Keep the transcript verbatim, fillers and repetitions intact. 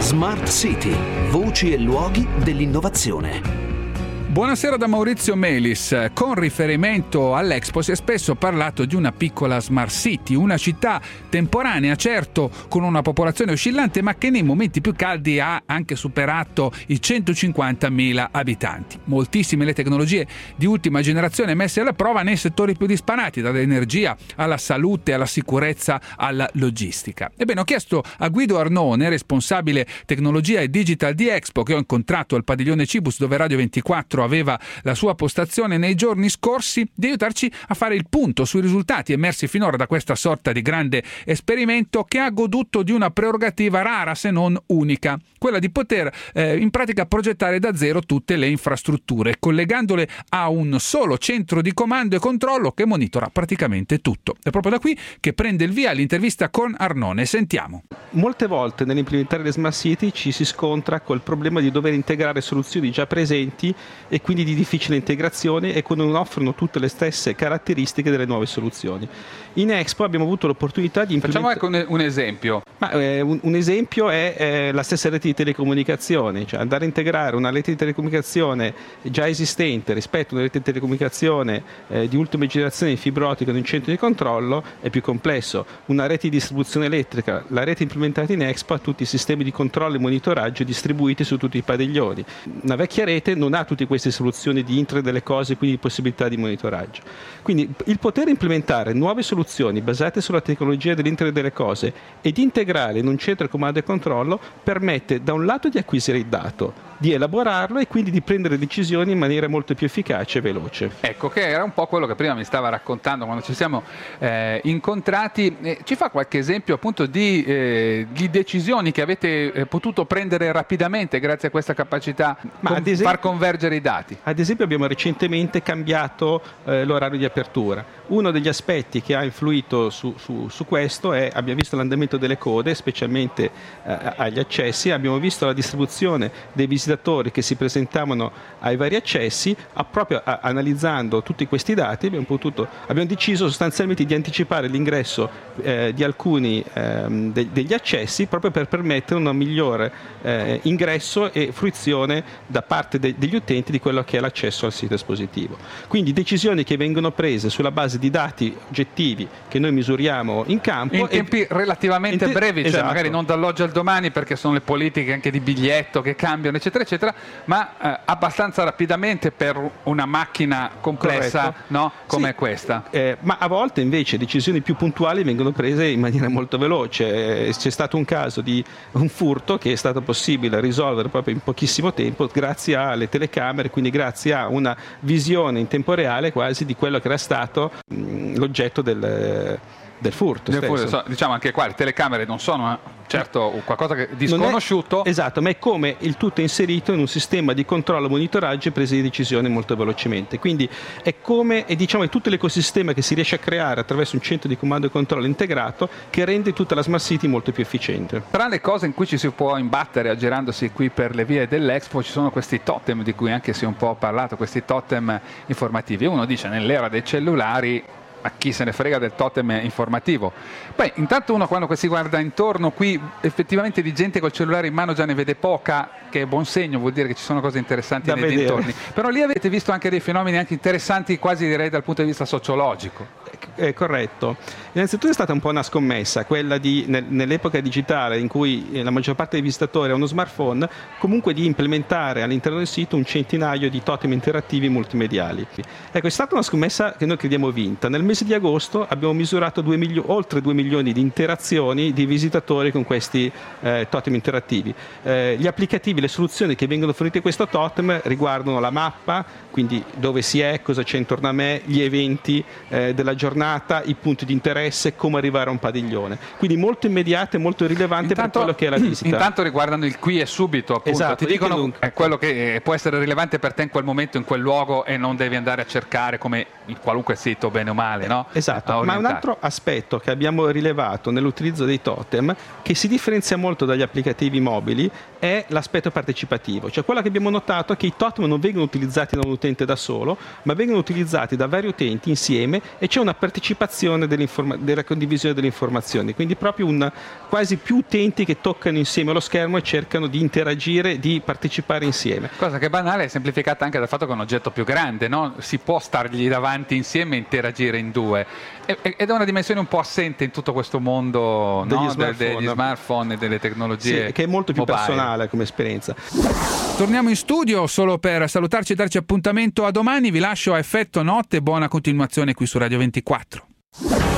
Smart City, voci e luoghi dell'innovazione. Buonasera da Maurizio Melis. Con riferimento all'Expo si è spesso parlato di una piccola smart city, una città temporanea, certo con una popolazione oscillante, ma che nei momenti più caldi ha anche superato i centocinquantamila abitanti. Moltissime le tecnologie di ultima generazione messe alla prova nei settori più disparati, dall'energia alla salute, alla sicurezza, alla logistica. Ebbene, ho chiesto a Guido Arnone, responsabile tecnologia e digital di Expo, che ho incontrato al padiglione Cibus, dove Radio ventiquattro aveva la sua postazione nei giorni scorsi, di aiutarci a fare il punto sui risultati emersi finora da questa sorta di grande esperimento che ha goduto di una prerogativa rara se non unica, quella di poter eh, in pratica progettare da zero tutte le infrastrutture, collegandole a un solo centro di comando e controllo che monitora praticamente tutto. È proprio da qui che prende il via l'intervista con Arnone. Sentiamo. Molte volte nell'implementare le smart city ci si scontra col problema di dover integrare soluzioni già presenti e quindi di difficile integrazione e che non offrono tutte le stesse caratteristiche delle nuove soluzioni. In Expo abbiamo avuto l'opportunità di implementare... Facciamo anche un, un esempio. Ma, eh, un, un esempio è eh, la stessa rete di telecomunicazioni, cioè andare a integrare una rete di telecomunicazione già esistente rispetto a una rete di telecomunicazione eh, di ultima generazione in fibra ottica in un centro di controllo è più complesso. Una rete di distribuzione elettrica, la rete implementata in Expo ha tutti i sistemi di controllo e monitoraggio distribuiti su tutti i padiglioni. Una vecchia rete non ha tutti queste soluzioni di Internet delle cose, quindi possibilità di monitoraggio. Quindi il poter implementare nuove soluzioni basate sulla tecnologia dell'Internet delle cose ed integrare in un centro di comando e controllo permette da un lato di acquisire il dato, di elaborarlo e quindi di prendere decisioni in maniera molto più efficace e veloce. Ecco, che era un po' quello che prima mi stava raccontando quando ci siamo eh, incontrati. Eh, ci fa qualche esempio appunto di, eh, di decisioni che avete eh, potuto prendere rapidamente grazie a questa capacità di far convergere i dati? Ad esempio abbiamo recentemente cambiato eh, l'orario di apertura. Uno degli aspetti che ha influito su, su, su questo è, abbiamo visto l'andamento delle code, specialmente eh, agli accessi, abbiamo visto la distribuzione dei visitatori che si presentavano ai vari accessi, a proprio a, analizzando tutti questi dati abbiamo, potuto, abbiamo deciso sostanzialmente di anticipare l'ingresso eh, di alcuni ehm, de, degli accessi proprio per permettere un migliore eh, ingresso e fruizione da parte de, degli utenti di quello che è l'accesso al sito espositivo. Quindi decisioni che vengono prese sulla base di dati oggettivi che noi misuriamo in campo. In tempi e, relativamente te- brevi, cioè esatto. Magari non dall'oggi al domani perché sono le politiche anche di biglietto che cambiano, eccetera, eccetera, ma eh, abbastanza rapidamente per una macchina complessa, no? Come sì, questa. Eh, ma a volte invece decisioni più puntuali vengono prese in maniera molto veloce. Eh, c'è stato un caso di un furto che è stato possibile risolvere proprio in pochissimo tempo grazie alle telecamere, quindi grazie a una visione in tempo reale quasi di quello che era stato mh, l'oggetto del... del furto, del furto. Diciamo anche qua le telecamere non sono certo qualcosa che, di sconosciuto. È, esatto, ma è come il tutto è inserito in un sistema di controllo, monitoraggio e presa di decisione molto velocemente. Quindi è come è, diciamo, è tutto l'ecosistema che si riesce a creare attraverso un centro di comando e controllo integrato che rende tutta la smart city molto più efficiente. Tra le cose in cui ci si può imbattere aggirandosi qui per le vie dell'Expo ci sono questi totem di cui anche si è un po' parlato, questi totem informativi. Uno dice nell'era dei cellulari ma chi se ne frega del totem informativo. Poi intanto uno quando si guarda intorno qui effettivamente di gente col cellulare in mano già ne vede poca, che è buon segno, vuol dire che ci sono cose interessanti da nei vedere. Dintorni. Però lì avete visto anche dei fenomeni anche interessanti, quasi direi dal punto di vista sociologico. È corretto. Innanzitutto è stata un po' una scommessa, quella di nell'epoca digitale in cui la maggior parte dei visitatori ha uno smartphone, comunque di implementare all'interno del sito un centinaio di totem interattivi multimediali. Ecco, è stata una scommessa che noi crediamo vinta. Nel mese di agosto abbiamo misurato due milio- oltre due milioni di interazioni di visitatori con questi eh, totem interattivi. Eh, gli applicativi, le soluzioni che vengono fornite a questo totem riguardano la mappa, quindi dove si è, cosa c'è intorno a me, gli eventi eh, della giornata, i punti di interesse, come arrivare a un padiglione. Quindi molto immediate, molto rilevante intanto, per quello che è la visita. Intanto riguardano il qui e subito, appunto. Esatto, ti dicono è quello che può essere rilevante per te in quel momento, in quel luogo e non devi andare a cercare come in qualunque sito bene o male, no? Esatto, ma un altro aspetto che abbiamo rilevato nell'utilizzo dei totem, che si differenzia molto dagli applicativi mobili, è l'aspetto partecipativo. Cioè quello che abbiamo notato è che i totem non vengono utilizzati da un utente da solo, ma vengono utilizzati da vari utenti insieme e c'è una partecipazione della condivisione delle informazioni, quindi proprio un, quasi più utenti che toccano insieme lo schermo e cercano di interagire, di partecipare insieme. Cosa che è banale, è semplificata anche dal fatto che è un oggetto più grande, no? Si può stargli davanti insieme e interagire in due, ed è una dimensione un po' assente in tutto questo mondo, degli, no? smartphone. degli smartphone e delle tecnologie, sì, che è molto più mobile. personale come esperienza. Torniamo in studio solo per salutarci e darci appuntamento a domani. Vi lascio a effetto notte, buona continuazione qui su Radio ventiquattro.